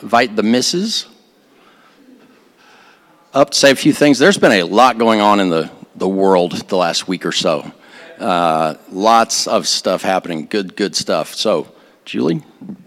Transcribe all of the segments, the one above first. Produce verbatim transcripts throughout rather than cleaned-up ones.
invite the missus up to say a few things. There's been a lot going on in the, the world the last week or so. Uh, lots of stuff happening, good, good stuff. So, Julie?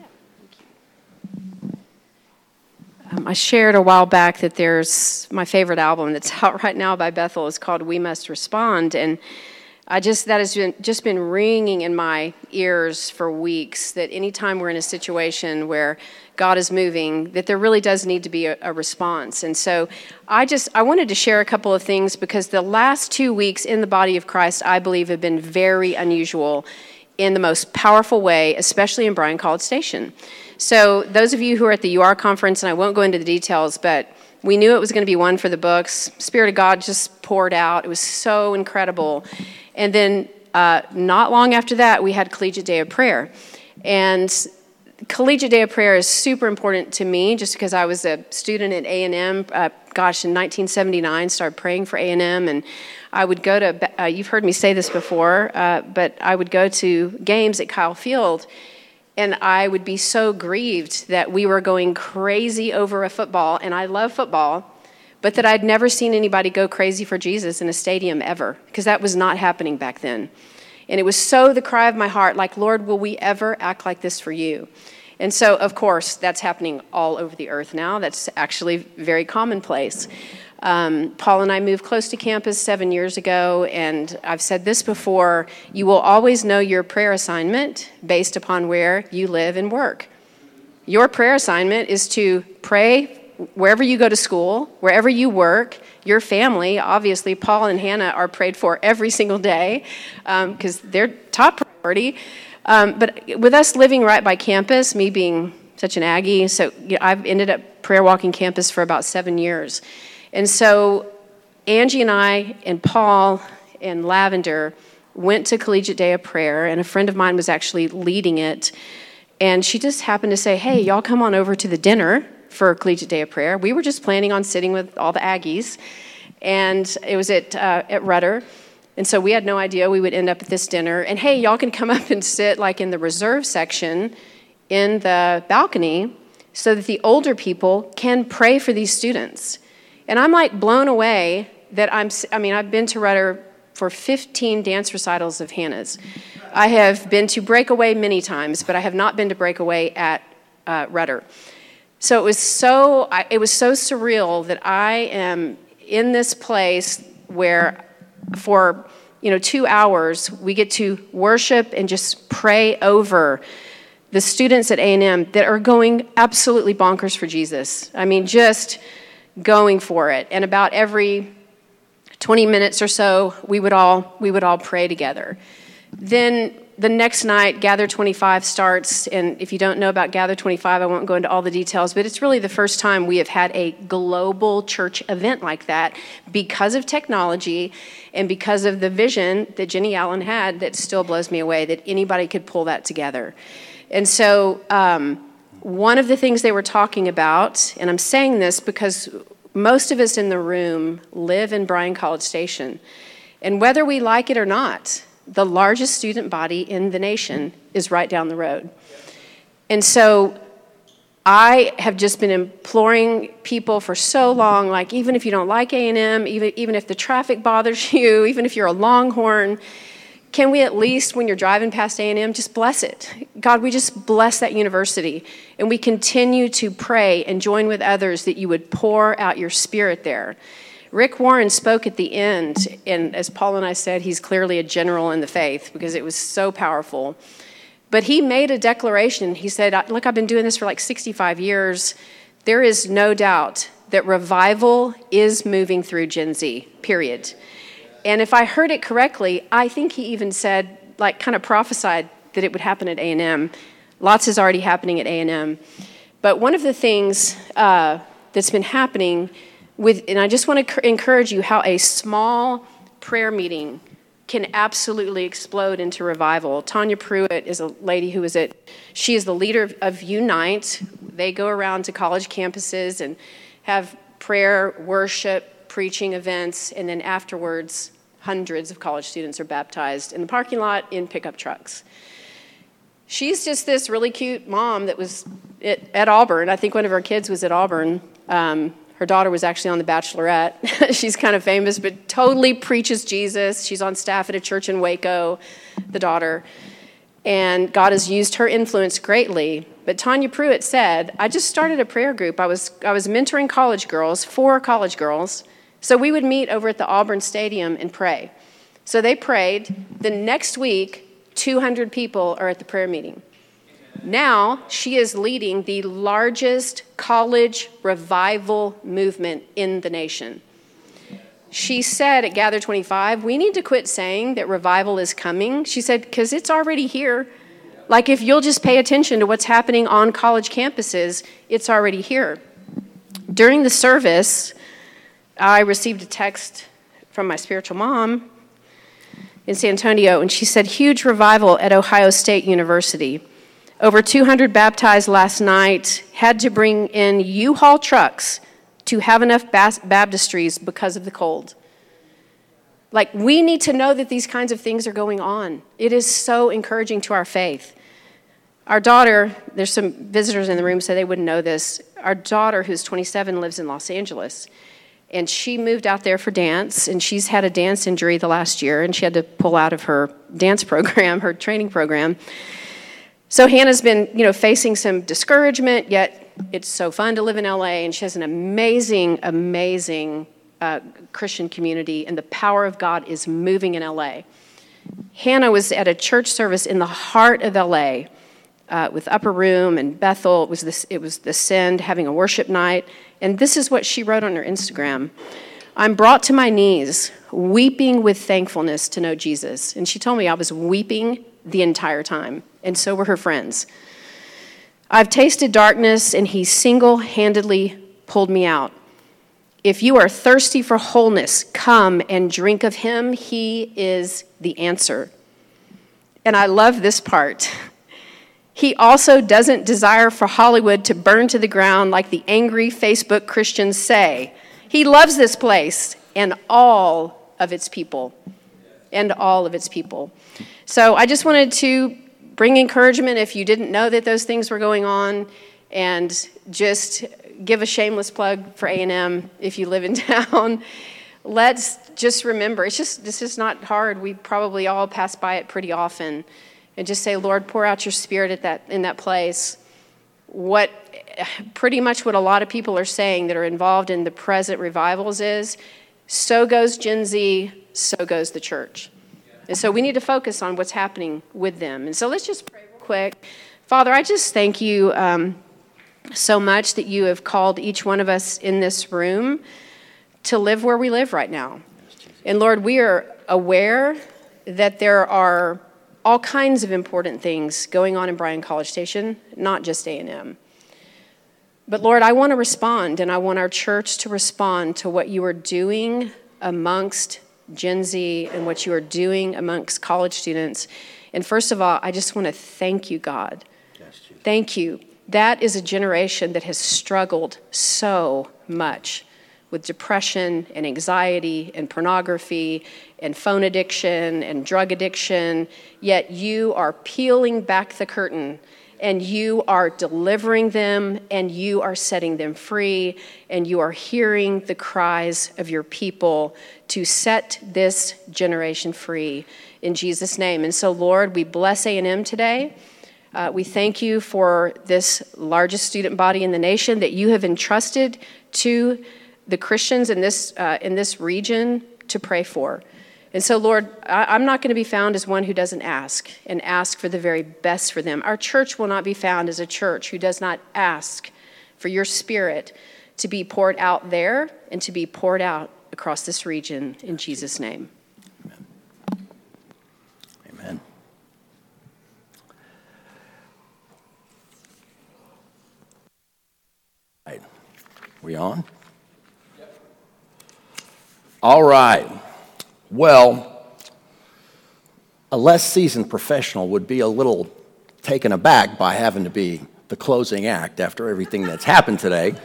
Um, I shared a while back that there's my favorite album that's out right now by Bethel is called We Must Respond. And I just, that has been, just been ringing in my ears for weeks, that anytime we're in a situation where God is moving, that there really does need to be a, a response. And so I just, I wanted to share a couple of things because the last two weeks in the body of Christ, I believe, have been very unusual in the most powerful way, especially in Bryan College Station. So those of you who are at the U R conference, and I won't go into the details, but we knew it was going to be one for the books. Spirit of God just poured out. It was so incredible. And then uh, not long after that, we had Collegiate Day of Prayer. And Collegiate Day of Prayer is super important to me just because I was a student at A and M. Uh, gosh, in nineteen seventy-nine, started praying for A and M. And I would go to, uh, you've heard me say this before, uh, but I would go to games at Kyle Field. And I would be so grieved that we were going crazy over a football. And I love football. But that I'd never seen anybody go crazy for Jesus in a stadium ever, because that was not happening back then. And it was so the cry of my heart, like, Lord, will we ever act like this for you? And so, of course, that's happening all over the earth now. That's actually very commonplace. Um, Paul and I moved close to campus seven years ago, and I've said this before, you will always know your prayer assignment based upon where you live and work. Your prayer assignment is to pray wherever you go to school, wherever you work, your family. Obviously, Paul and Hannah are prayed for every single day because um, they're top priority. Um, but with us living right by campus, me being such an Aggie, so you know, I've ended up prayer walking campus for about seven years. And so Angie and I and Paul and Lavender went to Collegiate Day of Prayer, and a friend of mine was actually leading it. And she just happened to say, hey, y'all come on over to the dinner for Collegiate Day of Prayer. We were just planning on sitting with all the Aggies, and it was at uh, at Rudder, and so we had no idea we would end up at this dinner. And hey, y'all can come up and sit like in the reserve section in the balcony so that the older people can pray for these students. And I'm like blown away that I'm, I mean, I've been to Rudder for fifteen dance recitals of Hannah's. I have been to Breakaway many times, but I have not been to Breakaway at uh, Rudder. So it was so it was so surreal that I am in this place where for you know two hours we get to worship and just pray over the students at A and M that are going absolutely bonkers for Jesus. I mean, just going for it. And about every twenty minutes or so, we would all we would all pray together. Then the next night, Gather twenty-five starts, and if you don't know about Gather twenty-five, I won't go into all the details, but it's really the first time we have had a global church event like that because of technology and because of the vision that Jenny Allen had that still blows me away, that anybody could pull that together. And so um, one of the things they were talking about, and I'm saying this because most of us in the room live in Bryan College Station, and whether we like it or not, the largest student body in the nation is right down the road. And so I have just been imploring people for so long, like even if you don't like A and M, even, even if the traffic bothers you, even if you're a Longhorn, can we at least, when you're driving past A and M, just bless it? God, we just bless that university. And we continue to pray and join with others that you would pour out your spirit there. Rick Warren spoke at the end, and as Paul and I said, he's clearly a general in the faith because it was so powerful. But he made a declaration. He said, look, I've been doing this for like sixty-five years. There is no doubt that revival is moving through Gen Z, period. And if I heard it correctly, I think he even said, like kind of prophesied that it would happen at A and M. Lots is already happening at A and M. But one of the things uh, that's been happening with, and I just want to encourage you how a small prayer meeting can absolutely explode into revival. Tanya Pruitt is a lady who is at, she is the leader of Unite. They go around to college campuses and have prayer, worship, preaching events, and then afterwards, hundreds of college students are baptized in the parking lot in pickup trucks. she's just this really cute mom that was at, at Auburn. I think one of her kids was at Auburn. Um, her daughter was actually on The Bachelorette. She's kind of famous, but totally preaches Jesus. She's on staff at a church in Waco, the daughter. And God has used her influence greatly. But Tanya Pruitt said, I just started a prayer group. I was I was mentoring college girls, four college girls. So we would meet over at the Auburn Stadium and pray. So they prayed. The next week, two hundred people are at the prayer meeting. Now she is leading the largest college revival movement in the nation. She said at Gather twenty-five, we need to quit saying that revival is coming. She said, because it's already here. Like if you'll just pay attention to what's happening on college campuses, it's already here. During the service, I received a text from my spiritual mom in San Antonio, and she said, huge revival at Ohio State University. Over two hundred baptized last night, had to bring in U-Haul trucks to have enough bas- baptistries because of the cold. Like, we need to know that these kinds of things are going on. It is so encouraging to our faith. Our daughter, there's some visitors in the room, so they wouldn't know this. Our daughter, who's twenty-seven, lives in Los Angeles. And she moved out there for dance, and she's had a dance injury the last year, and she had to pull out of her dance program, her training program. So Hannah's been, you know, facing some discouragement, yet it's so fun to live in L A, and she has an amazing, amazing uh, Christian community, and the power of God is moving in L A. Hannah was at a church service in the heart of L A uh, with Upper Room and Bethel. It was this, it was the Send having a worship night, and this is what she wrote on her Instagram. I'm brought to my knees, weeping with thankfulness to know Jesus. And she told me I was weeping the entire time, and so were her friends. I've tasted darkness, and he single-handedly pulled me out. If you are thirsty for wholeness, come and drink of him. He is the answer. And I love this part. He also doesn't desire for Hollywood to burn to the ground like the angry Facebook Christians say. He loves this place and all of its people. And all of its people. So I just wanted to bring encouragement if you didn't know that those things were going on, and just give a shameless plug for A and M if you live in town. Let's just remember, it's just, this is not hard. We probably all pass by it pretty often. And just say, Lord, pour out your spirit at that in that place. What pretty much what a lot of people are saying that are involved in the present revivals is, so goes Gen Z, so goes the church. And so we need to focus on what's happening with them. And so let's just pray real quick. Father, I just thank you um, so much that you have called each one of us in this room to live where we live right now. And Lord, we are aware that there are all kinds of important things going on in Bryan College Station, not just A and M. But Lord, I want to respond, and I want our church to respond to what you are doing amongst Gen Z and what you are doing amongst college students. And first of all, I just want to thank you, God. Yes, thank you. That is a generation that has struggled so much with depression and anxiety and pornography and phone addiction and drug addiction, yet you are peeling back the curtain and you are delivering them and you are setting them free and you are hearing the cries of your people to set this generation free in Jesus' name. And so, Lord, we bless A and M today. Uh, we thank you for this largest student body in the nation that you have entrusted to the Christians in this uh, in this region to pray for. And so, Lord, I, I'm not going to be found as one who doesn't ask and ask for the very best for them. Our church will not be found as a church who does not ask for your spirit to be poured out there and to be poured out across this region in Jesus' name. Amen. Amen. All right. We on? All right. Well, a less seasoned professional would be a little taken aback by having to be the closing act after everything that's happened today.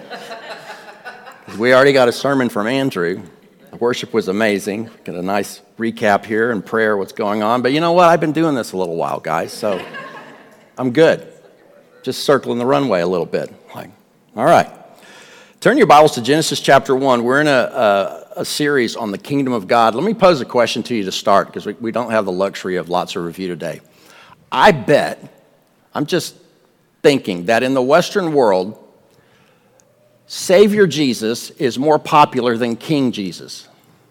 We already got a sermon from Andrew. The worship was amazing. Got a nice recap here and prayer what's going on. But you know what? I've been doing this a little while, guys. So I'm good. Just circling the runway a little bit. Like, all right. Turn your Bibles to Genesis chapter one. We're in a, a, a series on the kingdom of God. Let me pose a question to you to start, because we, we don't have the luxury of lots of review today. I bet, I'm just thinking, that in the Western world, Savior Jesus is more popular than King Jesus.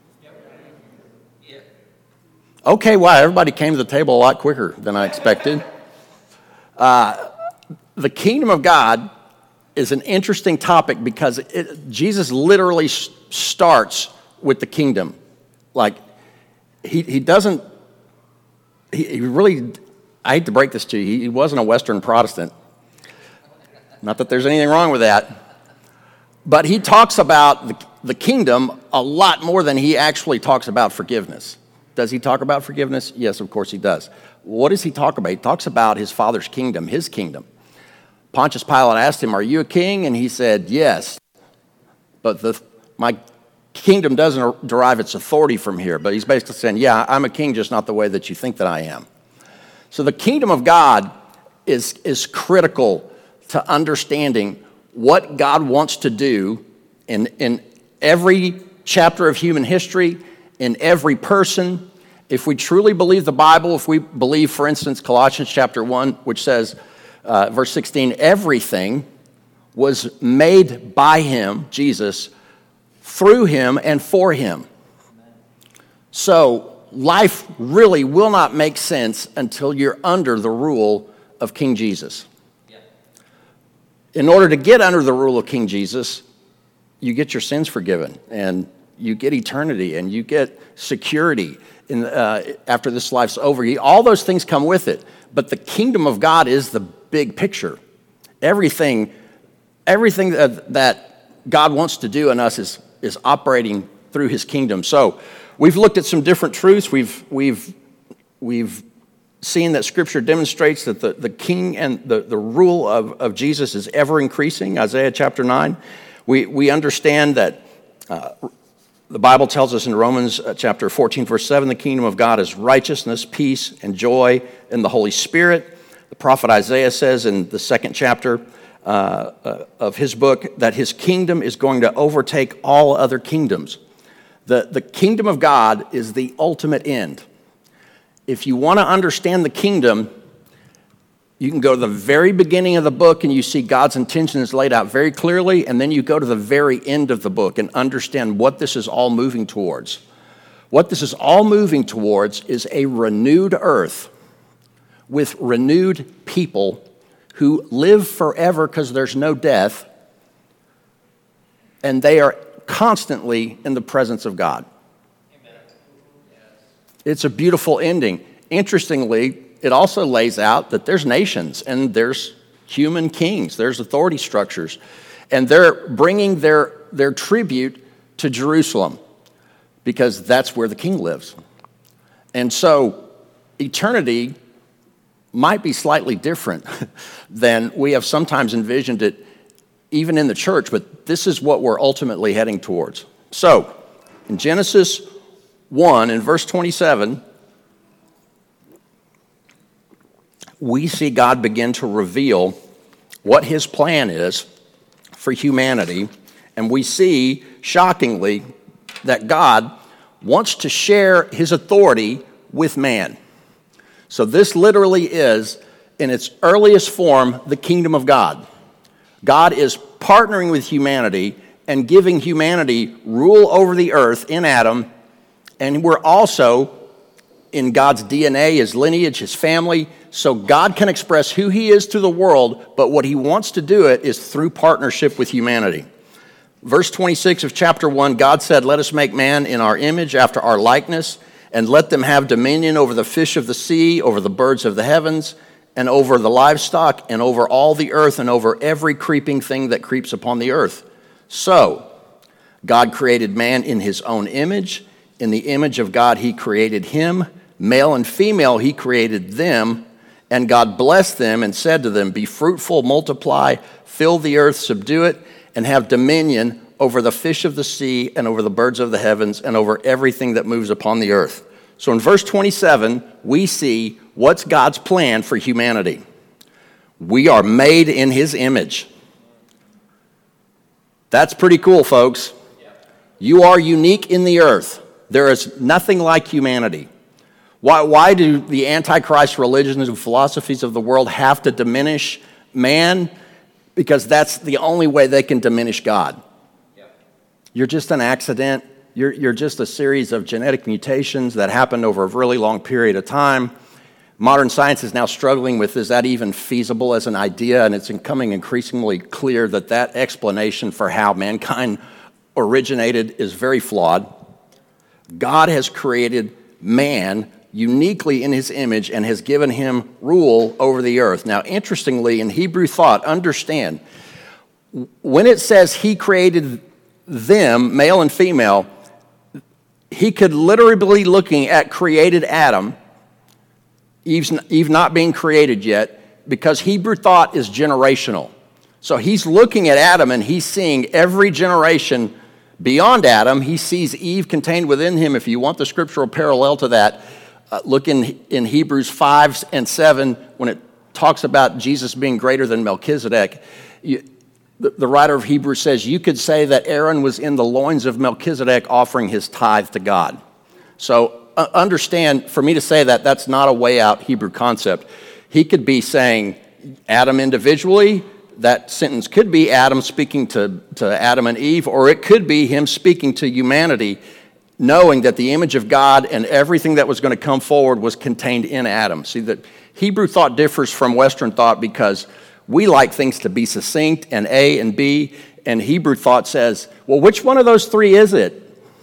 Okay, wow, everybody came to the table a lot quicker than I expected. Uh, the kingdom of God is an interesting topic because it, Jesus literally s- starts with the kingdom. Like, he, he doesn't, he, he really, I hate to break this to you, he, he wasn't a Western Protestant. Not that there's anything wrong with that. But he talks about the, the kingdom a lot more than he actually talks about forgiveness. Does he talk about forgiveness? Yes, of course he does. What does he talk about? He talks about his Father's kingdom, his kingdom. Pontius Pilate asked him, "Are you a king?" And he said, "Yes, but the, my kingdom doesn't derive its authority from here." But he's basically saying, yeah, I'm a king, just not the way that you think that I am. So the kingdom of God is, is critical to understanding what God wants to do in, in every chapter of human history, in every person. If we truly believe the Bible, if we believe, for instance, Colossians chapter one, which says, uh, verse sixteen, everything was made by him, Jesus, through him and for him. So life really will not make sense until you're under the rule of King Jesus. In order to get under the rule of King Jesus, you get your sins forgiven, and you get eternity, and you get security in, uh, after this life's over. All those things come with it, but the kingdom of God is the big picture. Everything, everything that, that God wants to do in us is, is operating through his kingdom. So we've looked at some different truths. We've, we've, we've seen that Scripture demonstrates that the, the king and the, the rule of, of Jesus is ever increasing, Isaiah chapter nine. We, we understand that uh, the Bible tells us in Romans uh, chapter fourteen, verse seven, the kingdom of God is righteousness, peace, and joy in the Holy Spirit. The prophet Isaiah says in the second chapter uh, uh, of his book that his kingdom is going to overtake all other kingdoms. The, the kingdom of God is the ultimate end. If you want to understand the kingdom, you can go to the very beginning of the book and you see God's intentions laid out very clearly, and then you go to the very end of the book and understand what this is all moving towards. What this is all moving towards is a renewed earth with renewed people who live forever because there's no death, and they are constantly in the presence of God. It's a beautiful ending. Interestingly, it also lays out that there's nations and there's human kings, there's authority structures, and they're bringing their, their tribute to Jerusalem because that's where the king lives. And so eternity might be slightly different than we have sometimes envisioned it, even in the church, but this is what we're ultimately heading towards. So, in Genesis one, in verse twenty-seven, we see God begin to reveal what his plan is for humanity, and we see, shockingly, that God wants to share his authority with man. So this literally is, in its earliest form, the kingdom of God. God is partnering with humanity and giving humanity rule over the earth in Adam, and we're also in God's D N A, his lineage, his family, so God can express who he is to the world, but what he wants to do it is through partnership with humanity. Verse twenty-six of chapter one, God said, "Let us make man in our image, after our likeness, and let them have dominion over the fish of the sea, over the birds of the heavens, and over the livestock, and over all the earth, and over every creeping thing that creeps upon the earth." So, God created man in his own image. In the image of God, he created him. Male and female, he created them. And God blessed them and said to them, "Be fruitful, multiply, fill the earth, subdue it, and have dominion over the fish of the sea and over the birds of the heavens and over everything that moves upon the earth." So in verse twenty-seven, we see what's God's plan for humanity. We are made in his image. That's pretty cool, folks. You are unique in the earth. There is nothing like humanity. Why, why do the Antichrist religions and philosophies of the world have to diminish man? Because that's the only way they can diminish God. You're just an accident. You're, you're just a series of genetic mutations that happened over a really long period of time. Modern science is now struggling with, is that even feasible as an idea? And it's becoming increasingly clear that that explanation for how mankind originated is very flawed. God has created man uniquely in his image and has given him rule over the earth. Now, interestingly, in Hebrew thought, understand, when it says he created them, male and female, he could literally be looking at created Adam, Eve's, Eve not being created yet, because Hebrew thought is generational. So he's looking at Adam and he's seeing every generation beyond Adam. He sees Eve contained within him. If you want the scriptural parallel to that, uh, look in, in Hebrews five and seven when it talks about Jesus being greater than Melchizedek. You, the, the writer of Hebrews says you could say that Aaron was in the loins of Melchizedek offering his tithe to God. So uh, understand, for me to say that, that's not a way out Hebrew concept. He could be saying Adam individually. That sentence could be Adam speaking to, to Adam and Eve, or it could be him speaking to humanity, knowing that the image of God and everything that was going to come forward was contained in Adam. See, that Hebrew thought differs from Western thought because we like things to be succinct and A and B, and Hebrew thought says, well, which one of those three is it?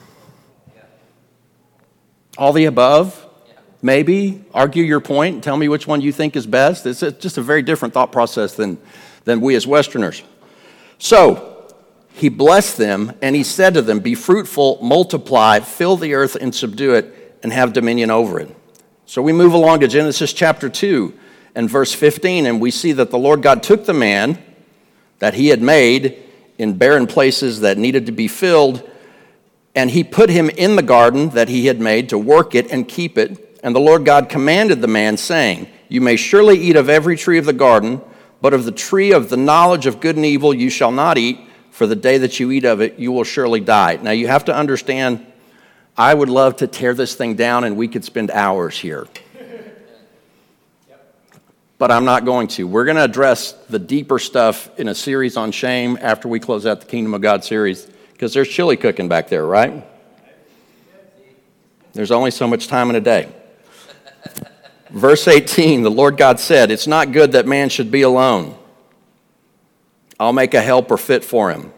All the above? Maybe? Argue your point and tell me which one you think is best. It's just a very different thought process than than we as Westerners. So he blessed them, and he said to them, be fruitful, multiply, fill the earth and subdue it, and have dominion over it. So we move along to Genesis chapter two and verse fifteen, and we see that the Lord God took the man that he had made in barren places that needed to be filled, and he put him in the garden that he had made to work it and keep it. And the Lord God commanded the man, saying, you may surely eat of every tree of the garden, but of the tree of the knowledge of good and evil you shall not eat, for the day that you eat of it, you will surely die. Now you have to understand, I would love to tear this thing down and we could spend hours here. But I'm not going to. We're going to address the deeper stuff in a series on shame after we close out the Kingdom of God series, because there's chili cooking back there, right? There's only so much time in a day. Verse eighteen, the Lord God said, it's not good that man should be alone. I'll make a helper fit for him.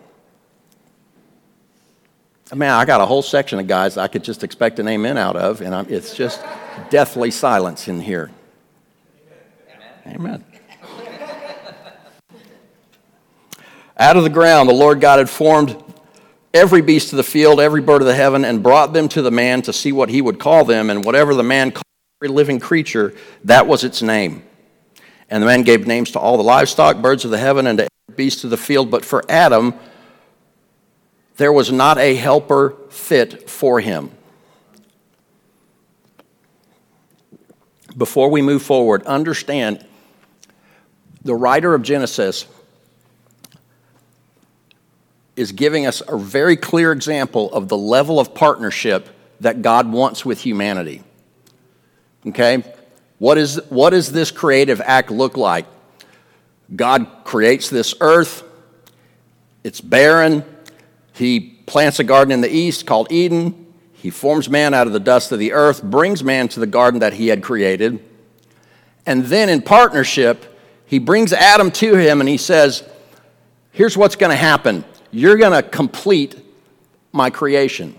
I mean, I got a whole section of guys I could just expect an amen out of, and I'm, it's just deathly silence in here. Amen. Out of the ground, the Lord God had formed every beast of the field, every bird of the heaven, and brought them to the man to see what he would call them, and whatever the man called every living creature, that was its name. And the man gave names to all the livestock, birds of the heaven, and to every beast of the field. But for Adam, there was not a helper fit for him. Before we move forward, understand the writer of Genesis is giving us a very clear example of the level of partnership that God wants with humanity. Okay? What is, what does this creative act look like? God creates this earth. It's barren. He plants a garden in the east called Eden. He forms man out of the dust of the earth, brings man to the garden that he had created. And then in partnership, he brings Adam to him and he says, here's what's going to happen. You're going to complete my creation.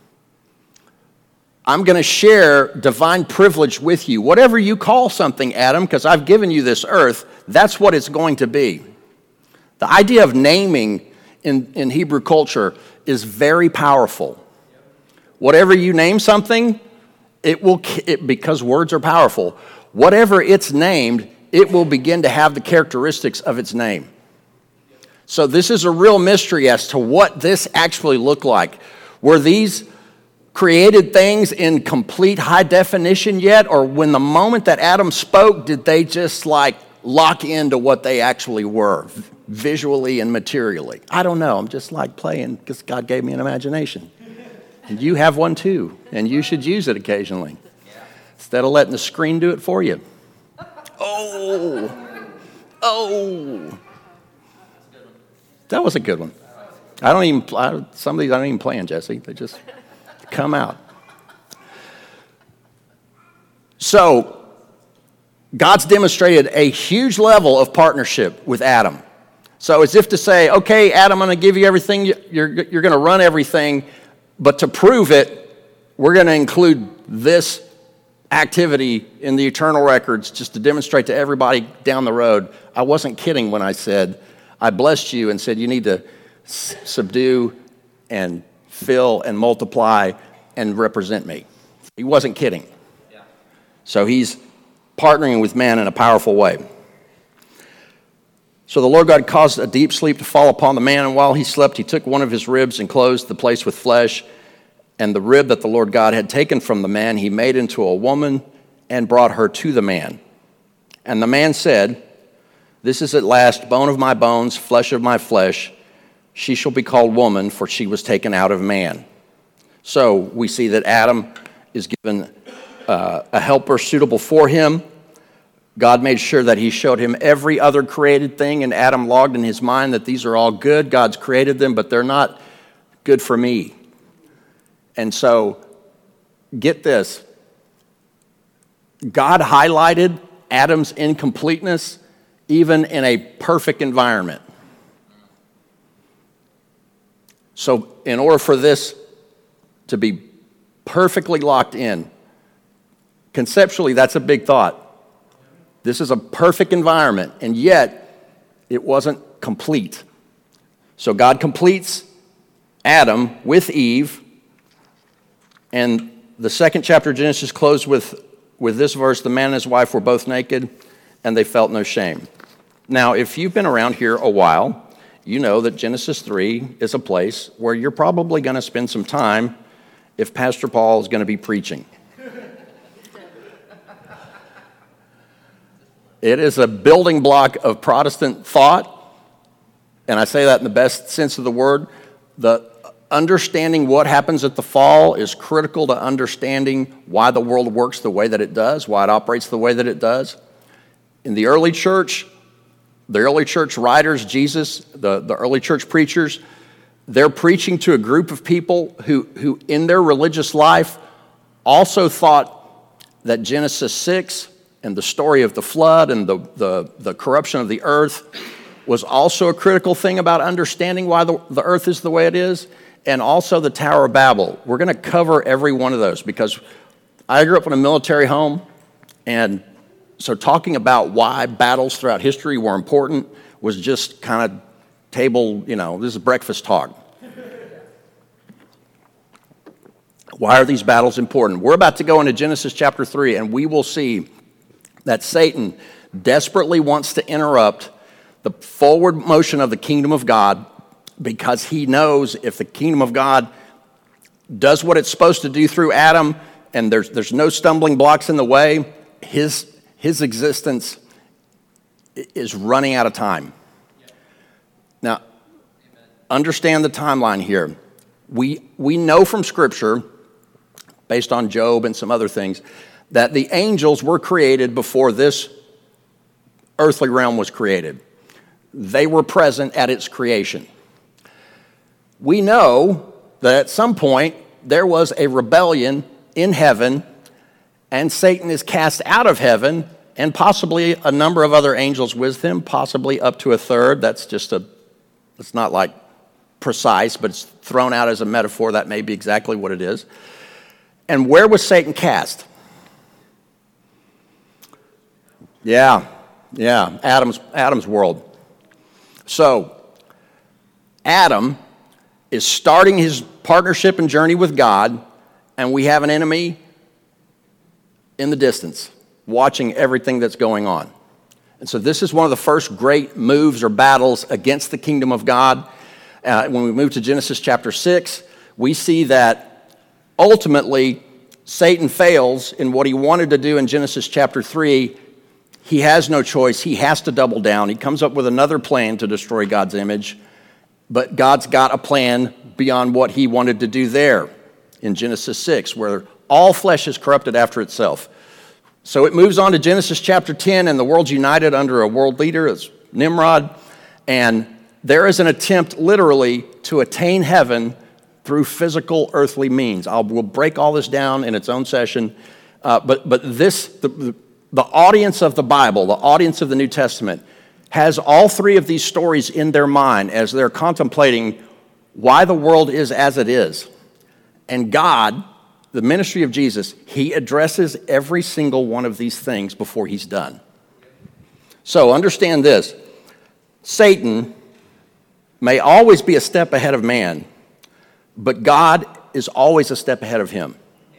I'm going to share divine privilege with you. Whatever you call something, Adam, because I've given you this earth, that's what it's going to be. The idea of naming in, in Hebrew culture is very powerful. Whatever you name something, it will, it, because words are powerful, whatever it's named, it will begin to have the characteristics of its name. So this is a real mystery as to what this actually looked like. Were these created things in complete high definition yet? Or when the moment that Adam spoke, did they just like lock into what they actually were, visually and materially. I don't know. I'm just like playing because God gave me an imagination. And you have one too, and you should use it occasionally. Instead of letting the screen do it for you. Oh, oh. That was a good one. I don't even, I, some of these I don't even plan, Jesse. They just come out. So, God's demonstrated a huge level of partnership with Adam. So as if to say, okay, Adam, I'm going to give you everything. You're, you're going to run everything. But to prove it, we're going to include this activity in the eternal records just to demonstrate to everybody down the road. I wasn't kidding when I said, I blessed you and said you need to s- subdue and fill and multiply and represent me. He wasn't kidding. Yeah. So he's partnering with man in a powerful way. So the Lord God caused a deep sleep to fall upon the man, and while he slept, he took one of his ribs and closed the place with flesh. And the rib that the Lord God had taken from the man, he made into a woman and brought her to the man. And the man said, this is at last bone of my bones, flesh of my flesh. She shall be called woman, for she was taken out of man. So we see that Adam is given uh, a helper suitable for him. God made sure that he showed him every other created thing, and Adam logged in his mind that these are all good. God's created them, but they're not good for me. And so, get this. God highlighted Adam's incompleteness even in a perfect environment. So, in order for this to be perfectly locked in, conceptually, that's a big thought. This is a perfect environment, and yet it wasn't complete. So God completes Adam with Eve, and the second chapter of Genesis closed with, with this verse, the man and his wife were both naked, and they felt no shame. Now, if you've been around here a while, you know that Genesis three is a place where you're probably going to spend some time if Pastor Paul is going to be preaching. It is a building block of Protestant thought, and I say that in the best sense of the word. The understanding what happens at the fall is critical to understanding why the world works the way that it does, why it operates the way that it does. In the early church, the early church writers, Jesus, the, the early church preachers, they're preaching to a group of people who, who in their religious life also thought that Genesis six and the story of the flood and the, the, the corruption of the earth was also a critical thing about understanding why the, the earth is the way it is, and also the Tower of Babel. We're going to cover every one of those because I grew up in a military home, and so talking about why battles throughout history were important was just kind of table, you know, this is breakfast talk. Why are these battles important? We're about to go into Genesis chapter three, and we will see that Satan desperately wants to interrupt the forward motion of the kingdom of God because he knows if the kingdom of God does what it's supposed to do through Adam and there's, there's no stumbling blocks in the way, his, his existence is running out of time. Now, understand the timeline here. We, we know from Scripture, based on Job and some other things, that the angels were created before this earthly realm was created. They were present at its creation. We know that at some point there was a rebellion in heaven, and Satan is cast out of heaven, and possibly a number of other angels with him, possibly up to a third. That's just a, it's not like precise, but it's thrown out as a metaphor. That may be exactly what it is. And where was Satan cast? Yeah, yeah, Adam's, Adam's world. So, Adam is starting his partnership and journey with God, and we have an enemy in the distance watching everything that's going on. And so this is one of the first great moves or battles against the kingdom of God. Uh, when we move to Genesis chapter six, we see that ultimately Satan fails in what he wanted to do in Genesis chapter three. He has no choice. He has to double down. He comes up with another plan to destroy God's image, but God's got a plan beyond what he wanted to do there in Genesis six, where all flesh is corrupted after itself. So it moves on to Genesis chapter ten, and the world's united under a world leader, it's Nimrod, and there is an attempt literally to attain heaven through physical earthly means. I'll, we'll break all this down in its own session, uh, but, but this, the, the, the audience of the Bible, the audience of the New Testament, has all three of these stories in their mind as they're contemplating why the world is as it is. And God, the ministry of Jesus, he addresses every single one of these things before he's done. So understand this. Satan may always be a step ahead of man, but God is always a step ahead of him.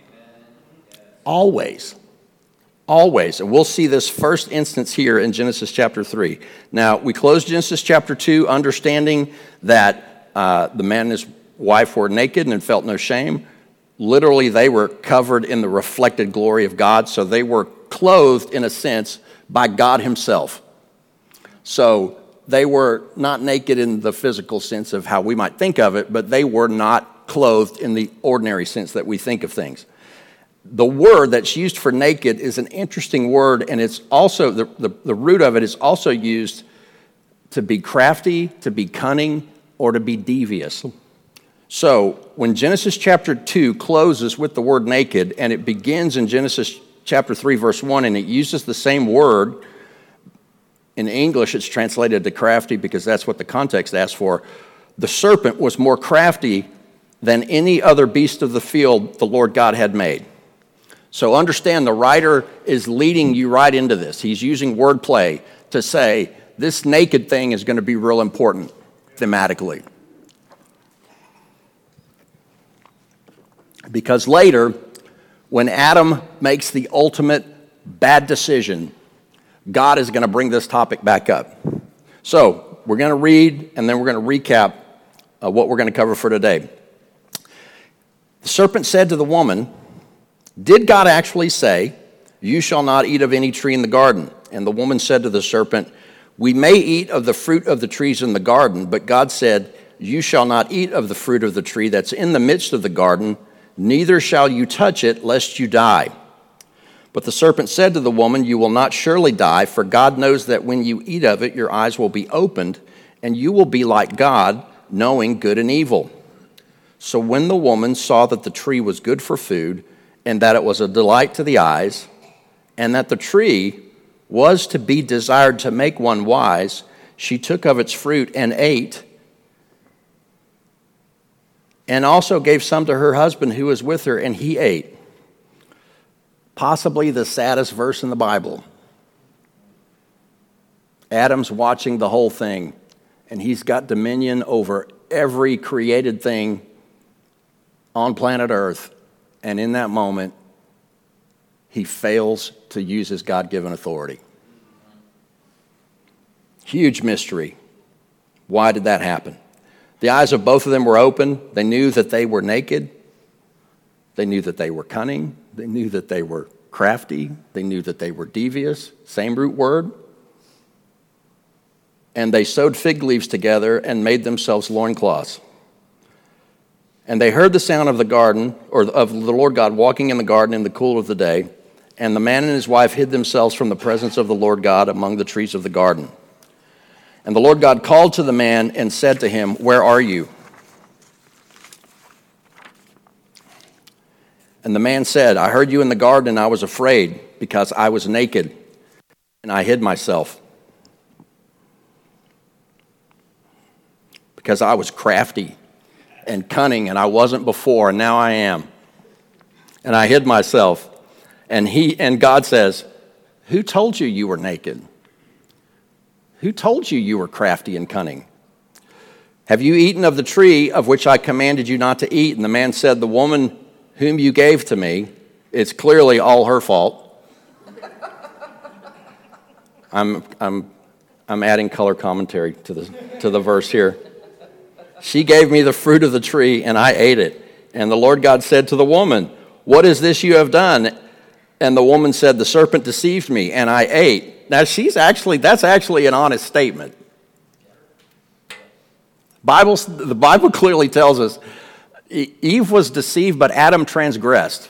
Always. Always. And we'll see this first instance here in Genesis chapter three. Now, we closed Genesis chapter two understanding that uh, the man and his wife were naked and felt no shame. Literally, they were covered in the reflected glory of God, so they were clothed, in a sense, by God himself. So they were not naked in the physical sense of how we might think of it, but they were not clothed in the ordinary sense that we think of things. The word that's used for naked is an interesting word, and it's also, the, the, the root of it is also used to be crafty, to be cunning, or to be devious. So when Genesis chapter two closes with the word naked, and it begins in Genesis chapter three, verse one, and it uses the same word. In English, it's translated to crafty because that's what the context asks for. The serpent was more crafty than any other beast of the field the Lord God had made. So understand, the writer is leading you right into this. He's using wordplay to say this naked thing is going to be real important thematically. Because later, when Adam makes the ultimate bad decision, God is going to bring this topic back up. So we're going to read, and then we're going to recap uh, what we're going to cover for today. The serpent said to the woman, "Did God actually say, 'You shall not eat of any tree in the garden?' And the woman said to the serpent, 'We may eat of the fruit of the trees in the garden, but God said, you shall not eat of the fruit of the tree that's in the midst of the garden, neither shall you touch it, lest you die.' But the serpent said to the woman, 'You will not surely die, for God knows that when you eat of it, your eyes will be opened, and you will be like God, knowing good and evil.' So when the woman saw that the tree was good for food, and that it was a delight to the eyes, and that the tree was to be desired to make one wise, she took of its fruit and ate, and also gave some to her husband who was with her, and he ate." Possibly the saddest verse in the Bible. Adam's watching the whole thing, and he's got dominion over every created thing on planet Earth. And in that moment, he fails to use his God-given authority. Huge mystery. Why did that happen? The eyes of both of them were open. They knew that they were naked. They knew that they were cunning. They knew that they were crafty. They knew that they were devious. Same root word. And they sewed fig leaves together and made themselves loincloths. And they heard the sound of the garden, or of the Lord God walking in the garden in the cool of the day. And the man and his wife hid themselves from the presence of the Lord God among the trees of the garden. And the Lord God called to the man and said to him, "Where are you?" And the man said, "I heard you in the garden, and I was afraid, because I was naked, and I hid myself. Because I was crafty and cunning, and I wasn't before, and now I am. And I hid myself." And he and God says, "Who told you you were naked? Who told you you were crafty and cunning? Have you eaten of the tree of which I commanded you not to eat?" And the man said, "The woman whom you gave to me, it's clearly all her fault." I'm I'm I'm adding color commentary to the to the verse here. "She gave me the fruit of the tree, and I ate it. And the Lord God said to the woman, 'What is this you have done?' And the woman said, 'The serpent deceived me, and I ate.' Now, she's actually, that's actually an honest statement. Bible, the Bible clearly tells us Eve was deceived, but Adam transgressed.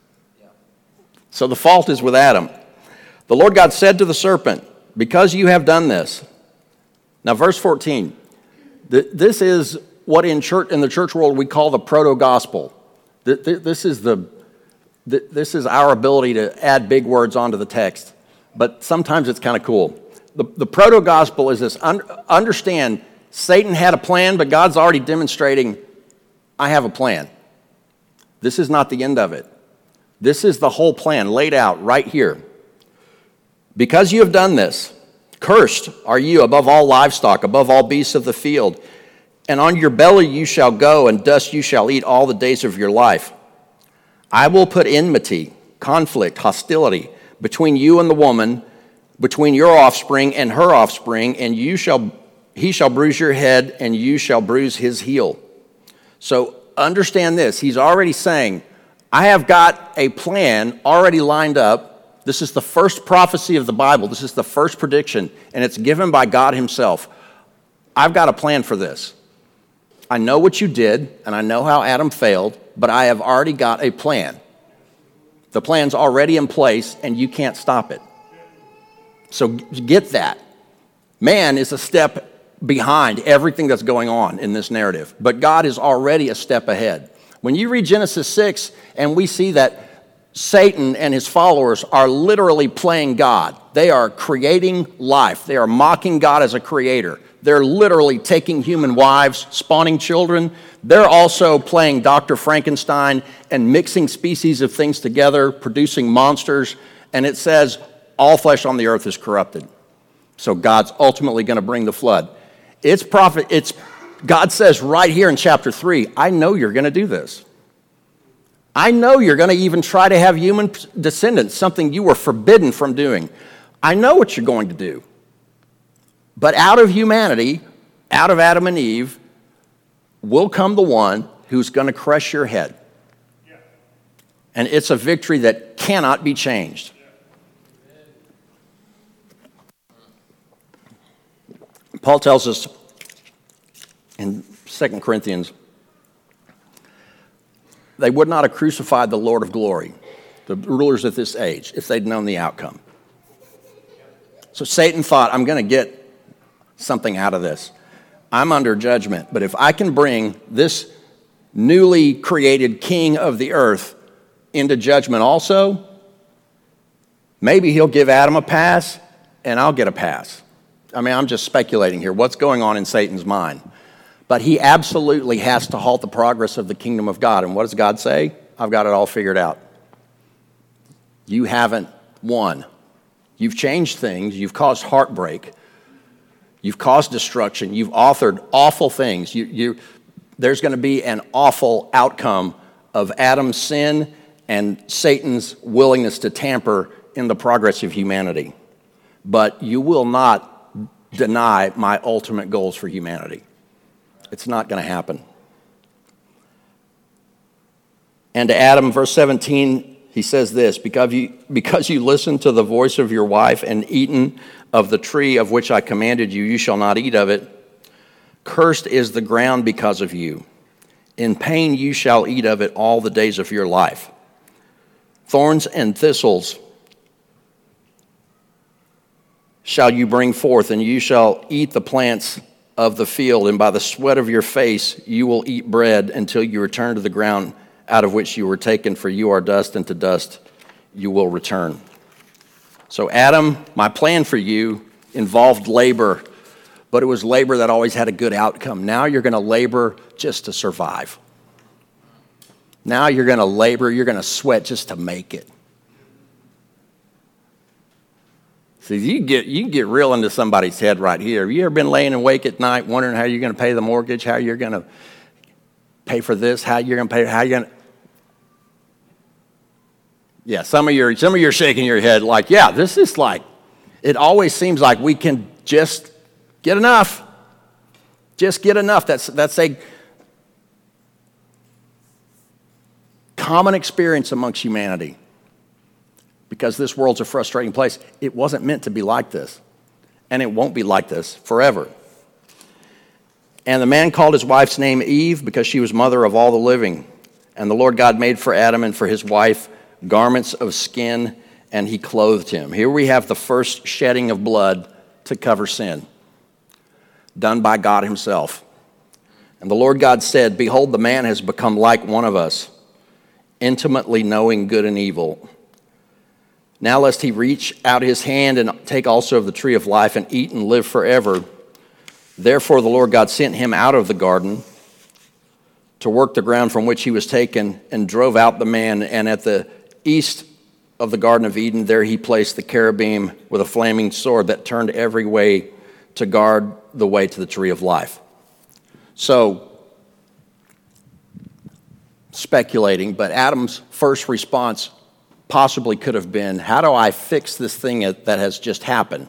So the fault is with Adam. The Lord God said to the serpent, because you have done this. Now, verse fourteen. This is what in church in the church world we call the proto-gospel. This is the this is our ability to add big words onto the text, but sometimes it's kind of cool. The, the proto-gospel is this: understand Satan had a plan, but God's already demonstrating, I have a plan. This is not the end of it. This is the whole plan laid out right here. Because you have done this, cursed are you above all livestock, above all beasts of the field. And on your belly you shall go, and dust you shall eat all the days of your life. I will put enmity, conflict, hostility between you and the woman, between your offspring and her offspring, and you shall, he shall bruise your head, and you shall bruise his heel. So understand this. He's already saying, I have got a plan already lined up. This is the first prophecy of the Bible. This is the first prediction, and it's given by God himself. I've got a plan for this. I know what you did, and I know how Adam failed, but I have already got a plan. The plan's already in place, and you can't stop it. So get that. Man is a step behind everything that's going on in this narrative, but God is already a step ahead. When you read Genesis six, and we see that Satan and his followers are literally playing God. They are creating life. They are mocking God as a creator. They're literally taking human wives, spawning children. They're also playing Doctor Frankenstein and mixing species of things together, producing monsters. And it says, all flesh on the earth is corrupted. So God's ultimately going to bring the flood. It's prophet, it's, God says right here in chapter three, I know you're going to do this. I know you're going to even try to have human descendants, something you were forbidden from doing. I know what you're going to do. But out of humanity, out of Adam and Eve, will come the one who's going to crush your head. And it's a victory that cannot be changed. Paul tells us in Second Corinthians, they would not have crucified the Lord of glory, the rulers of this age, if they'd known the outcome. So Satan thought, I'm going to get something out of this. I'm under judgment, but if I can bring this newly created king of the earth into judgment also, maybe he'll give Adam a pass and I'll get a pass. I mean, I'm just speculating here. What's going on in Satan's mind? But he absolutely has to halt the progress of the kingdom of God. And what does God say? I've got it all figured out. You haven't won. You've changed things. You've caused heartbreak. You've caused destruction. You've authored awful things. You, you, there's going to be an awful outcome of Adam's sin and Satan's willingness to tamper in the progress of humanity. But you will not deny my ultimate goals for humanity. It's not going to happen. And to Adam, verse seventeen, he says this, because you, because you listened to the voice of your wife and eaten of the tree of which I commanded you, you shall not eat of it. Cursed is the ground because of you. In pain you shall eat of it all the days of your life. Thorns and thistles shall you bring forth, and you shall eat the plants of the field, and by the sweat of your face you will eat bread until you return to the ground out of which you were taken, for you are dust, and to dust you will return. So Adam, my plan for you involved labor, but it was labor that always had a good outcome. Now you're going to labor just to survive. Now you're going to labor, you're going to sweat just to make it. See, you get you can get real into somebody's head right here. Have you ever been laying awake at night wondering how you're going to pay the mortgage, how you're going to pay for this, how you're going to pay, how you're going to... Yeah, some of you some of you are shaking your head like, yeah, this is like, it always seems like we can just get enough. Just get enough. That's that's a common experience amongst humanity. because this world's a frustrating place. It wasn't meant to be like this, and it won't be like this forever. And the man called his wife's name Eve because she was mother of all the living. And the Lord God made for Adam and for his wife garments of skin, and he clothed him. Here we have the first shedding of blood to cover sin, done by God himself. And the Lord God said, "Behold, the man has become like one of us, intimately knowing good and evil. Now lest he reach out his hand and take also of the tree of life and eat and live forever. Therefore the Lord God sent him out of the garden to work the ground from which he was taken, and drove out the man. And at the east of the Garden of Eden, there he placed the cherubim with a flaming sword that turned every way to guard the way to the tree of life." So, speculating, but Adam's first response possibly could have been, how do I fix this thing that has just happened?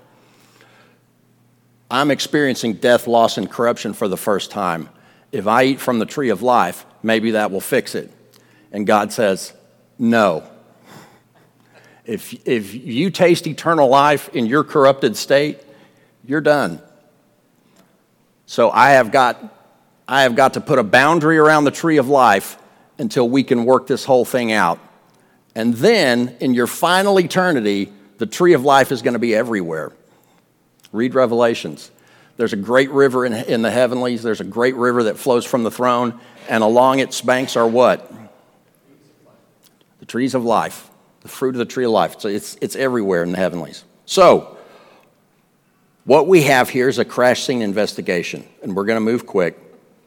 I'm experiencing death, loss, and corruption for the first time. If I eat from the tree of life, maybe that will fix it. And God says, no. If, if you taste eternal life in your corrupted state, you're done. So I have got, I have got to put a boundary around the tree of life until we can work this whole thing out. And then, in your final eternity, the tree of life is going to be everywhere. Read Revelations. There's a great river in, in the heavenlies. There's a great river that flows from the throne, and along its banks are what? The trees of life, the fruit of the tree of life. So it's, it's everywhere in the heavenlies. So, what we have here is a crash scene investigation, and we're going to move quick.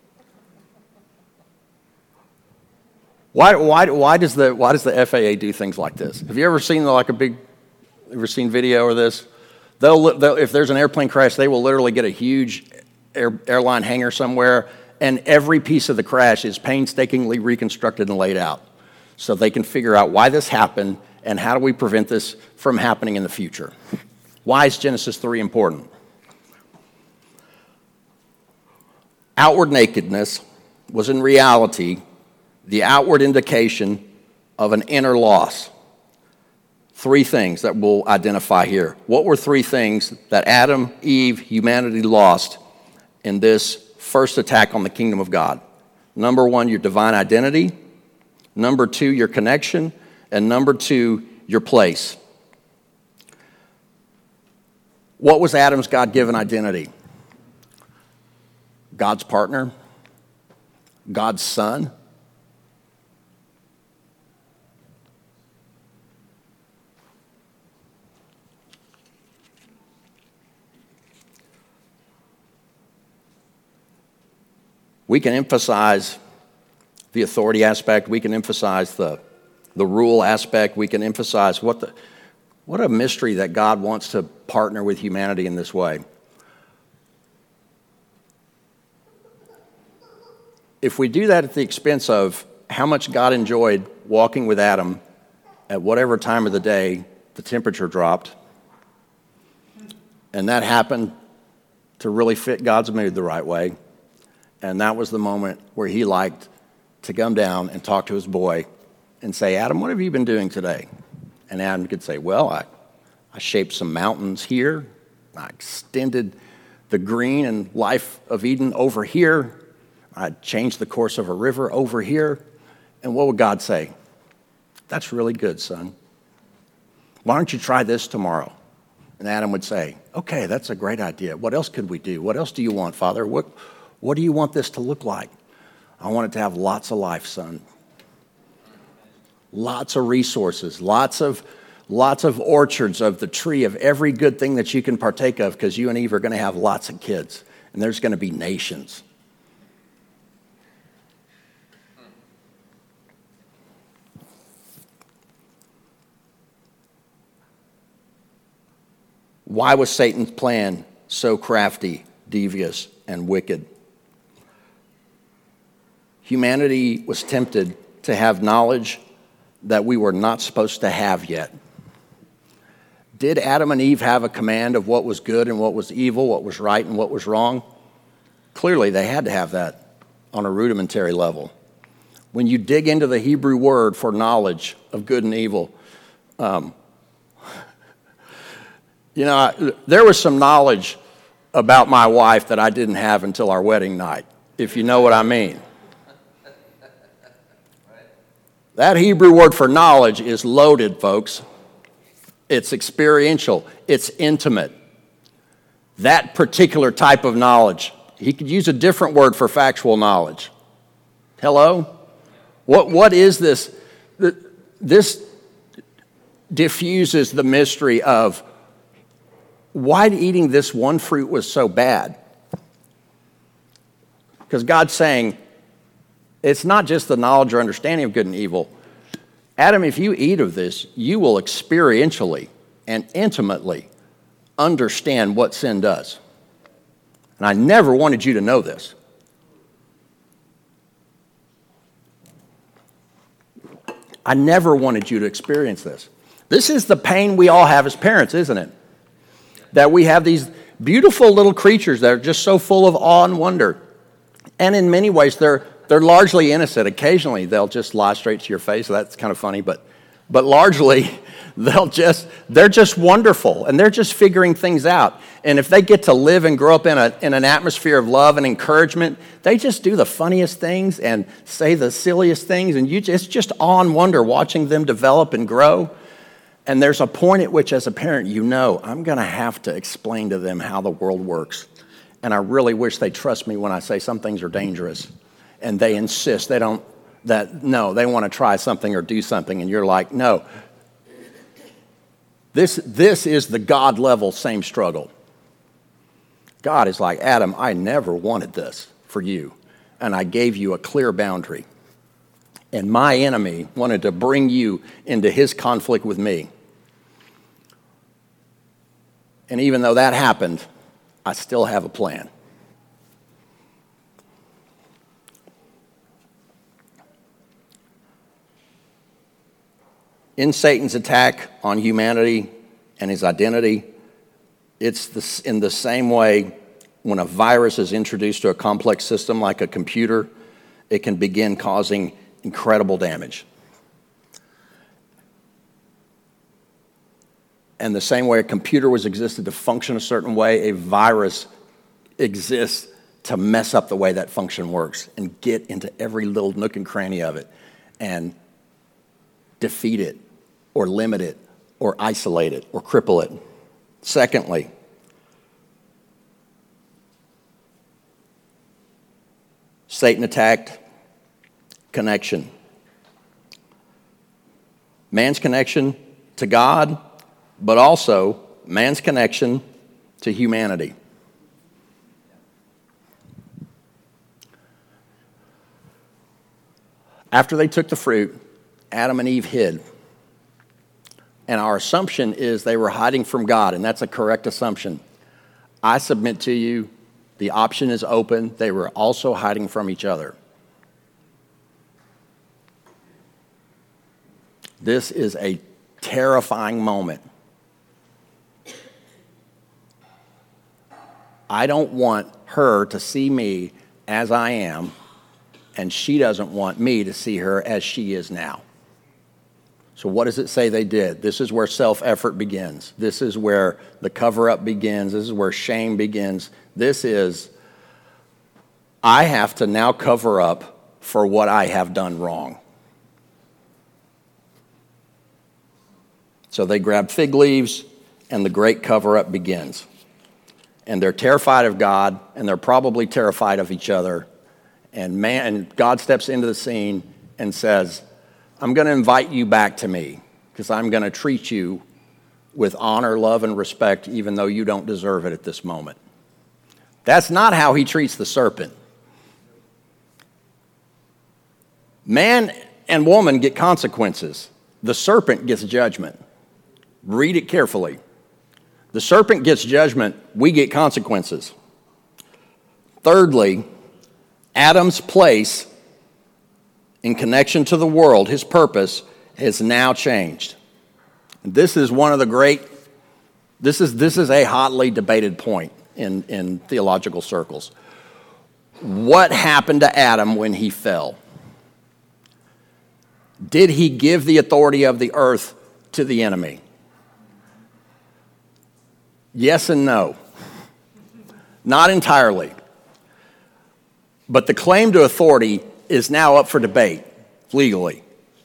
Why, why, why, does the, why does the F A A do things like this? Have you ever seen like a big, ever seen video of this? They'll, they'll, if there's an airplane crash, they will literally get a huge air, airline hangar somewhere, and every piece of the crash is painstakingly reconstructed and laid out so they can figure out why this happened and how do we prevent this from happening in the future. Why is Genesis three important? Outward nakedness was in reality the outward indication of an inner loss. Three things that we'll identify here. What were three things that Adam, Eve, humanity lost in this first attack on the kingdom of God? Number one, your divine identity. Number two, your connection. And number two, your place. What was Adam's God-given identity? God's partner? God's son? We can emphasize the authority aspect. We can emphasize the, the rule aspect. We can emphasize what the what a mystery that God wants to partner with humanity in this way. If we do that at the expense of how much God enjoyed walking with Adam at whatever time of the day the temperature dropped, and that happened to really fit God's mood the right way, and that was the moment where he liked to come down and talk to his boy and say, Adam, what have you been doing today? And Adam could say, well, I, I shaped some mountains here. I extended the green and life of Eden over here. I changed the course of a river over here. And what would God say? That's really good, son. Why don't you try this tomorrow? And Adam would say, okay, that's a great idea. What else could we do? What else do you want, Father? What What do you want this to look like? I want it to have lots of life, son. Lots of resources, lots of, lots of orchards of the tree of every good thing that you can partake of, because you and Eve are going to have lots of kids, and there's going to be nations. Why was Satan's plan so crafty, devious, and wicked? Humanity was tempted to have knowledge that we were not supposed to have yet. Did Adam and Eve have a command of what was good and what was evil, what was right and what was wrong? Clearly, they had to have that on a rudimentary level. When you dig into the Hebrew word for knowledge of good and evil, um, You know, I, there was some knowledge about my wife that I didn't have until our wedding night, if you know what I mean. That Hebrew word for knowledge is loaded, folks. It's experiential. It's intimate. That particular type of knowledge. He could use a different word for factual knowledge. Hello? What, what is this? This diffuses the mystery of why eating this one fruit was so bad. Because God's saying, it's not just the knowledge or understanding of good and evil. Adam, if you eat of this, you will experientially and intimately understand what sin does. And I never wanted you to know this. I never wanted you to experience this. This is the pain we all have as parents, isn't it? That we have these beautiful little creatures that are just so full of awe and wonder. And in many ways, they're they're largely innocent. Occasionally, they'll just lie straight to your face. So that's kind of funny, but but largely, they'll just they're just wonderful, and they're just figuring things out. And if they get to live and grow up in a in an atmosphere of love and encouragement, they just do the funniest things and say the silliest things, and you just, it's just awe and wonder watching them develop and grow. And there's a point at which, as a parent, you know, I'm going to have to explain to them how the world works. And I really wish they trust me when I say some things are dangerous. And they insist, they don't, that, no, they want to try something or do something. And you're like, no. This, this is the God level same struggle. God is like, Adam, I never wanted this for you. And I gave you a clear boundary. And my enemy wanted to bring you into his conflict with me. And even though that happened, I still have a plan. In Satan's attack on humanity and his identity, it's the, in the same way when a virus is introduced to a complex system like a computer, it can begin causing incredible damage. And the same way a computer was existed to function a certain way, a virus exists to mess up the way that function works and get into every little nook and cranny of it and defeat it or limit it or isolate it or cripple it. Secondly, Satan attacked connection. Man's connection to God, but also man's connection to humanity. After they took the fruit, Adam and Eve hid. And our assumption is they were hiding from God, and that's a correct assumption. I submit to you, the option is open. They were also hiding from each other. This is a terrifying moment. I don't want her to see me as I am, and she doesn't want me to see her as she is now. So what does it say they did? This is where self-effort begins. This is where the cover-up begins. This is where shame begins. This is, I have to now cover up for what I have done wrong. So they grab fig leaves, and the great cover-up begins. And they're terrified of God, and they're probably terrified of each other. And man, and God steps into the scene and says, I'm going to invite you back to me because I'm going to treat you with honor, love, and respect, even though you don't deserve it at this moment. That's not how he treats the serpent. Man and woman get consequences. The serpent gets judgment. Read it carefully. The serpent gets judgment, we get consequences. Thirdly, Adam's place in connection to the world, his purpose, has now changed. This is one of the great, this is, this is a hotly debated point in, in theological circles. What happened to Adam when he fell? Did he give the authority of the earth to the enemy? Yes and no. Not entirely. But the claim to authority is now up for debate legally.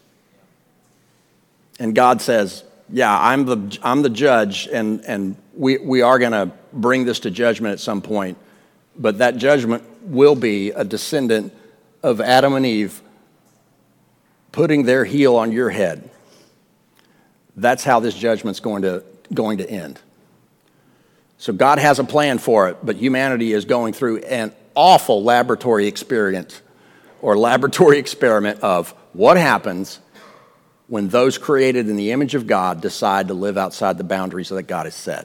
And God says, yeah, I'm the I'm the judge, and, and we, we are going to bring this to judgment at some point. But that judgment will be a descendant of Adam and Eve putting their heel on your head. That's how this judgment's going to going to end. So God has a plan for it, but humanity is going through an awful laboratory experience or laboratory experiment of what happens when those created in the image of God decide to live outside the boundaries that God has set.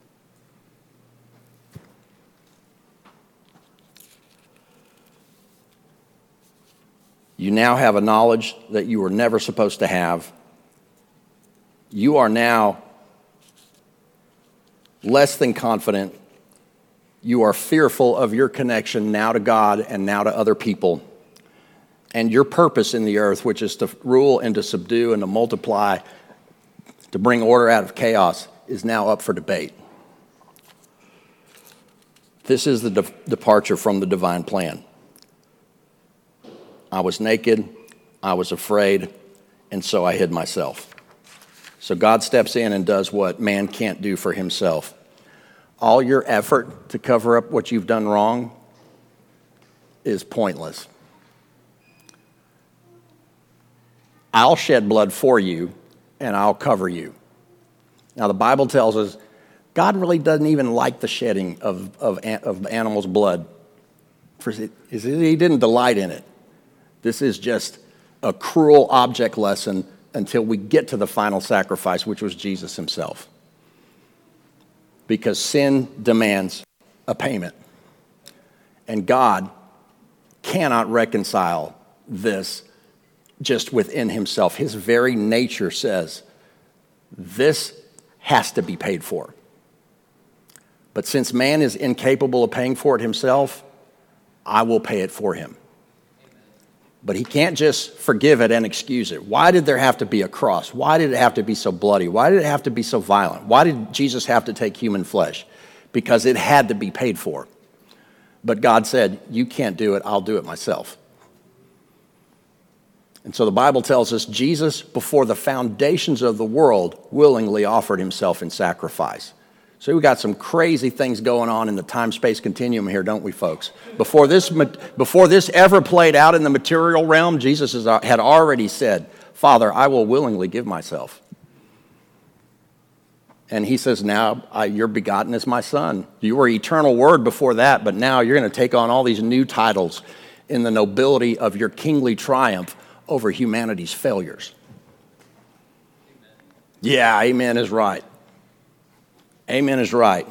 You now have a knowledge that you were never supposed to have. You are now less than confident. You are fearful of your connection now to God and now to other people. And your purpose in the earth, which is to rule and to subdue and to multiply, to bring order out of chaos, is now up for debate. This is the de- departure from the divine plan. I was naked, I was afraid, and so I hid myself. So God steps in and does what man can't do for himself. All your effort to cover up what you've done wrong is pointless. I'll shed blood for you, and I'll cover you. Now, the Bible tells us God really doesn't even like the shedding of, of, of animals' blood. He didn't delight in it. This is just a cruel object lesson until we get to the final sacrifice, which was Jesus himself. Because sin demands a payment. And God cannot reconcile this just within himself. His very nature says, this has to be paid for. But since man is incapable of paying for it himself, I will pay it for him. But he can't just forgive it and excuse it. Why did there have to be a cross? Why did it have to be so bloody? Why did it have to be so violent? Why did Jesus have to take human flesh? Because it had to be paid for. But God said, you can't do it, I'll do it myself. And so the Bible tells us Jesus, before the foundations of the world, willingly offered himself in sacrifice. So we got some crazy things going on in the time-space continuum here, don't we, folks? Before this, before this ever played out in the material realm, Jesus had already said, Father, I will willingly give myself. And he says, now I, you're begotten as my son. You were eternal word before that, but now you're going to take on all these new titles in the nobility of your kingly triumph over humanity's failures. Yeah, amen is right. Amen is right.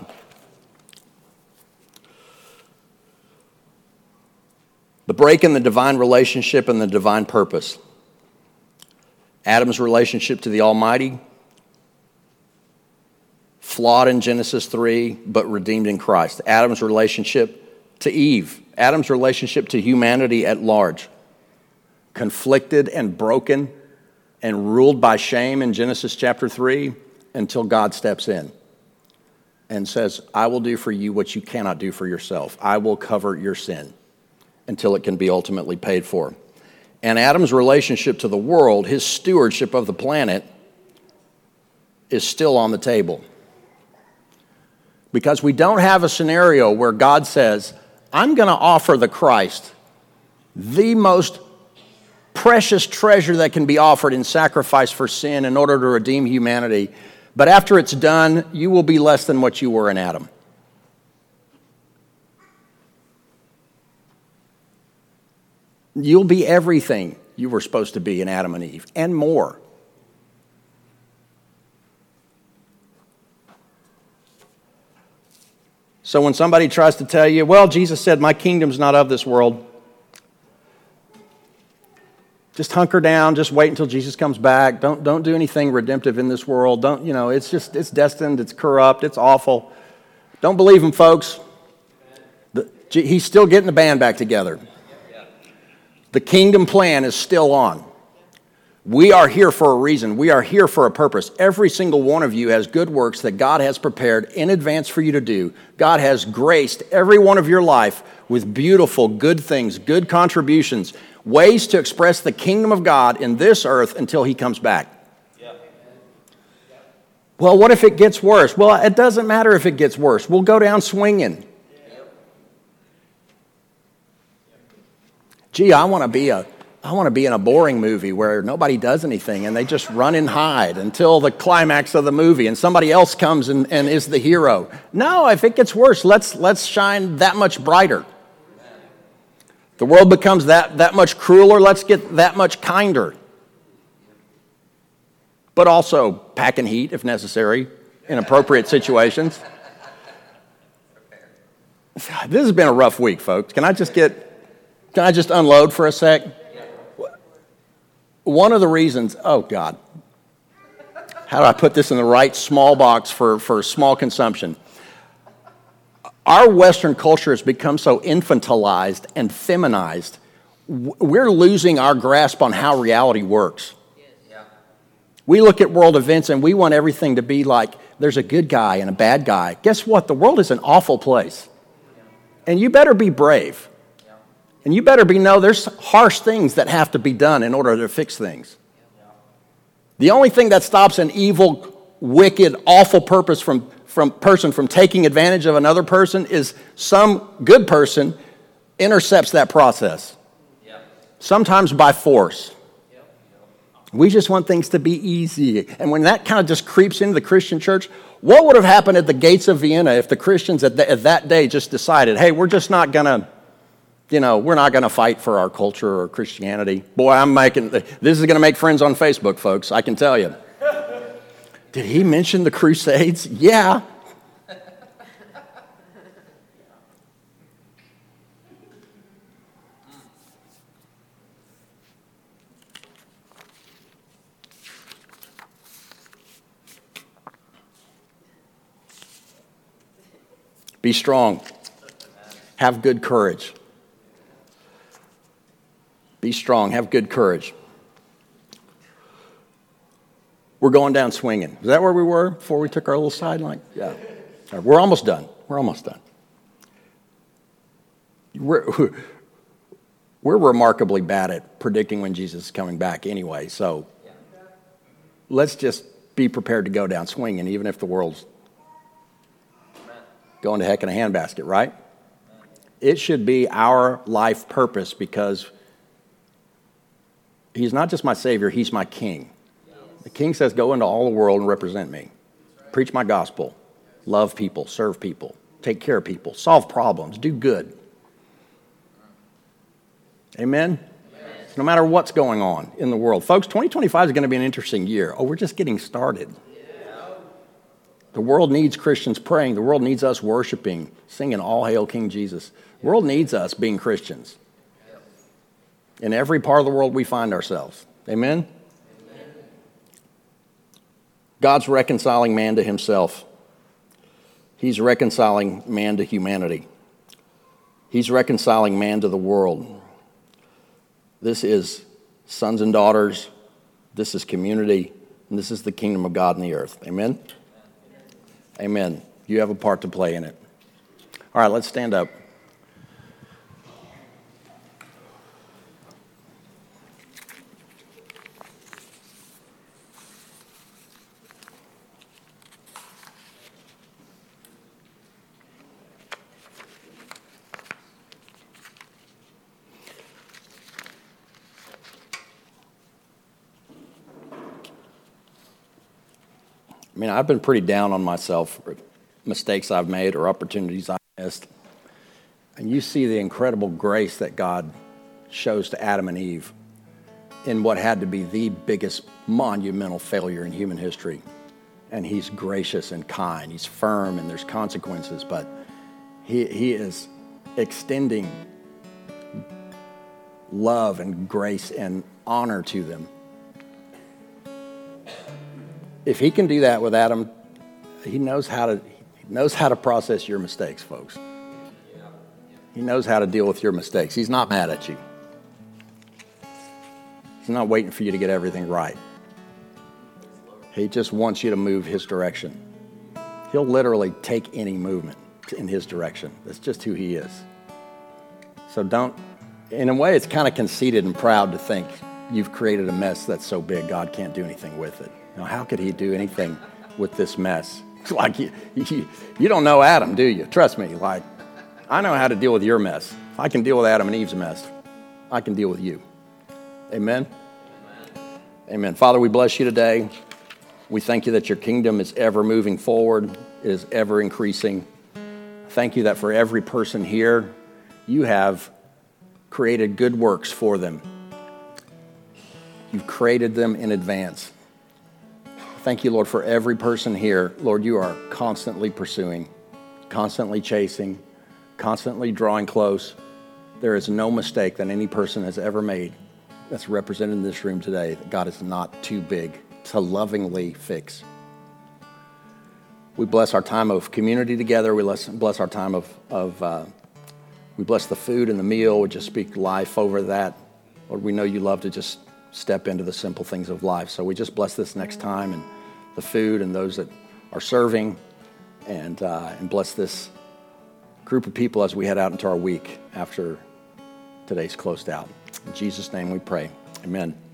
The break in the divine relationship and the divine purpose. Adam's relationship to the Almighty, flawed in Genesis three, but redeemed in Christ. Adam's relationship to Eve. Adam's relationship to humanity at large. Conflicted and broken and ruled by shame in Genesis chapter three until God steps in and says, I will do for you what you cannot do for yourself. I will cover your sin until it can be ultimately paid for. And Adam's relationship to the world, his stewardship of the planet, is still on the table. Because we don't have a scenario where God says, I'm going to offer the Christ, the most precious treasure that can be offered in sacrifice for sin in order to redeem humanity. But after it's done, you will be less than what you were in Adam. You'll be everything you were supposed to be in Adam and Eve, and more. So when somebody tries to tell you, well, Jesus said, my kingdom's not of this world, just hunker down, just wait until Jesus comes back. Don't, don't do anything redemptive in this world. Don't, you know, it's just, it's destined, it's corrupt, it's awful. Don't believe him, folks. The, he's still getting the band back together. The kingdom plan is still on. We are here for a reason. We are here for a purpose. Every single one of you has good works that God has prepared in advance for you to do. God has graced every one of your life with beautiful, good things, good contributions, ways to express the kingdom of God in this earth until he comes back. Yeah. Well, what if it gets worse? Well, it doesn't matter if it gets worse. We'll go down swinging. Gee, I want to be a I want to be in a boring movie where nobody does anything and they just run and hide until the climax of the movie and somebody else comes and, and is the hero. No, if it gets worse, let's let's shine that much brighter. The world becomes that, that much crueler, let's get that much kinder. But also packing heat if necessary in appropriate situations. This has been a rough week, folks. Can I just get, can I just unload for a sec? One of the reasons, oh God, how do I put this in the right small box for, for small consumption? Our Western culture has become so infantilized and feminized, we're losing our grasp on how reality works. We look at world events and we want everything to be like there's a good guy and a bad guy. Guess what? The world is an awful place. And you better be brave. And you better be know there's harsh things that have to be done in order to fix things. The only thing that stops an evil, wicked, awful purpose from, from person from taking advantage of another person is some good person intercepts that process. Sometimes by force. We just want things to be easy. And when that kind of just creeps into the Christian church, what would have happened at the gates of Vienna if the Christians at, the, at that day just decided, hey, we're just not going to, you know, we're not going to fight for our culture or Christianity. Boy, I'm making, this is going to make friends on Facebook, folks, I can tell you. Did he mention the Crusades? Yeah. Be strong. Have good courage. Be strong. Have good courage. We're going down swinging. Is that where we were before we took our little sideline? Yeah. Right, we're almost done. We're almost done. We're, we're remarkably bad at predicting when Jesus is coming back anyway, so let's just be prepared to go down swinging, even if the world's going to heck in a handbasket, right? It should be our life purpose because he's not just my Savior, he's my King. The King says, go into all the world and represent me. Preach my gospel. Love people, serve people, take care of people, solve problems, do good. Amen? Amen. No matter what's going on in the world. Folks, twenty twenty-five is going to be an interesting year. Oh, we're just getting started. The world needs Christians praying. The world needs us worshiping, singing All Hail King Jesus. The world needs us being Christians. In every part of the world we find ourselves. Amen? Amen? God's reconciling man to himself. He's reconciling man to humanity. He's reconciling man to the world. This is sons and daughters. This is community. And this is the kingdom of God in the earth. Amen? Amen. You have a part to play in it. All right, let's stand up. I mean, I've been pretty down on myself for mistakes I've made or opportunities I've missed. And you see the incredible grace that God shows to Adam and Eve in what had to be the biggest monumental failure in human history. And he's gracious and kind. He's firm and there's consequences, but he, he is extending love and grace and honor to them. If he can do that with Adam, he knows how to he knows how to process your mistakes, folks. He knows how to deal with your mistakes. He's not mad at you. He's not waiting for you to get everything right. He just wants you to move his direction. He'll literally take any movement in his direction. That's just who he is. So don't, in a way, it's kind of conceited and proud to think you've created a mess that's so big God can't do anything with it. You know, how could he do anything with this mess? It's like, you, you, you don't know Adam, do you? Trust me, like, I know how to deal with your mess. If I can deal with Adam and Eve's mess, I can deal with you. Amen? Amen. Amen. Father, we bless you today. We thank you that your kingdom is ever moving forward, it is ever increasing. Thank you that for every person here, you have created good works for them. You've created them in advance. Thank you, Lord, for every person here. Lord, you are constantly pursuing, constantly chasing, constantly drawing close. There is no mistake that any person has ever made that's represented in this room today that God is not too big to lovingly fix. We bless our time of community together. We bless, bless our time of, of uh, we bless the food and the meal. We just speak life over that. Lord, we know you love to just step into the simple things of life. So we just bless this next time and the food and those that are serving, and uh, and bless this group of people as we head out into our week after today's closed out. In Jesus' name we pray. Amen.